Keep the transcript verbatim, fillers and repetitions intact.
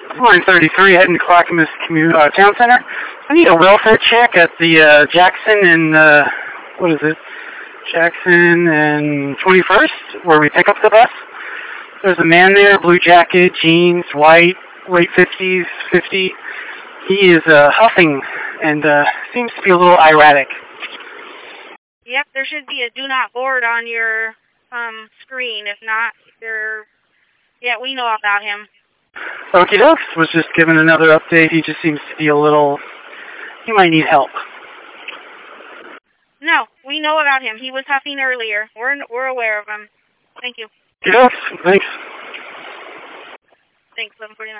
Line thirty-three, heading to Clackamas Commu uh, Town Center. I need a welfare check at the uh, Jackson and, uh, what is it? Jackson and twenty-first, where we pick up the bus. There's a man there, blue jacket, jeans, white, late fifties, fifty. He is uh, huffing and uh, seems to be a little erratic. Yep, there should be a do not board on your um, screen. If not, there. Yeah, we know about him. Okie dokes, was just given another update. He just seems to be a little, he might need help. No, we know about him. He was huffing earlier. We're we're aware of him. Thank you. Okie dokes, thanks. Thanks, eleven forty-nine.